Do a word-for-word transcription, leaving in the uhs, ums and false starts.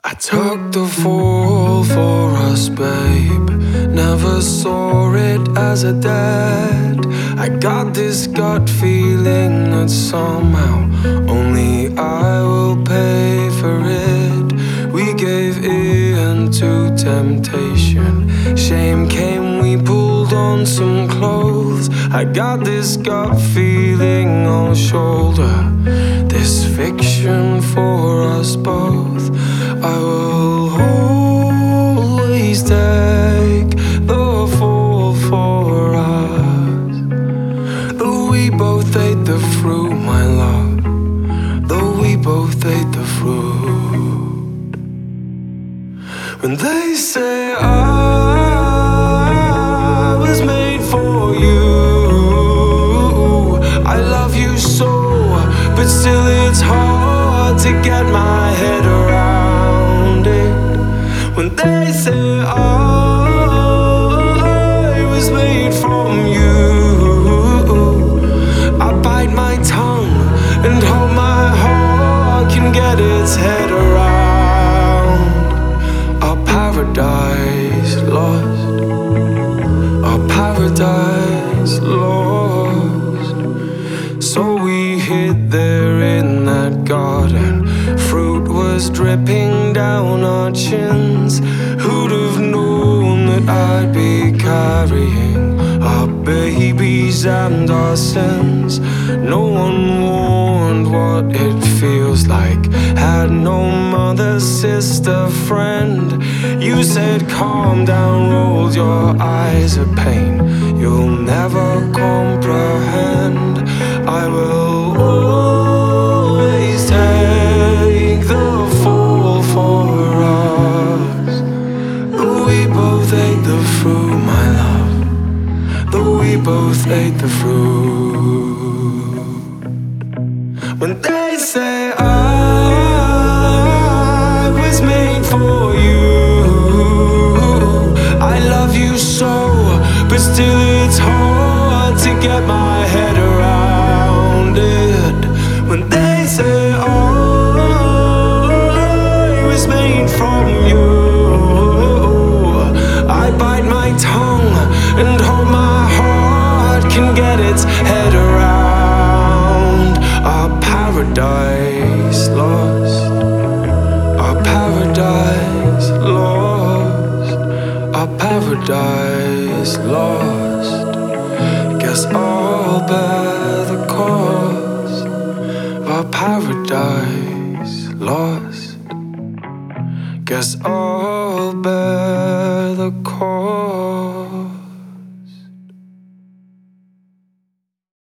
I took the fall for us, babe. Never saw it as a debt. I got this gut feeling that somehow only I will pay for it. We gave in to temptation. Shame came, we pulled on some clothes. I got this gut feeling on shoulder. This fiction for us both. I will always take the fall for us. Though we both ate the fruit, my love. Though we both ate the fruit. When they say I was made for you, I love you so, but still it's hard to get my head around it. When they say I was made from you, I bite my tongue and hope my heart can get its head around our paradise lost, our paradise lost. So we hid there in that garden. Fruit was dripping down our chins. Who'd have known that I'd be carrying our babies and our sins? No one warned what it feels like. Had no mother, sister, friend. You said calm down, rolled your eyes of pain. You'll never comprehend. I will always take the fall for us. Though we both ate the fruit, my love. Though we both ate the fruit. When they say I was made for you, I love you so, but still it's hard to get my head around it. When they say I was made from you, I bite my tongue and hope my heart can get its head around our paradise lost, our paradise lost, our paradise lost. Guess I'll bear the cost of our paradise lost. Guess I'll bear the cost.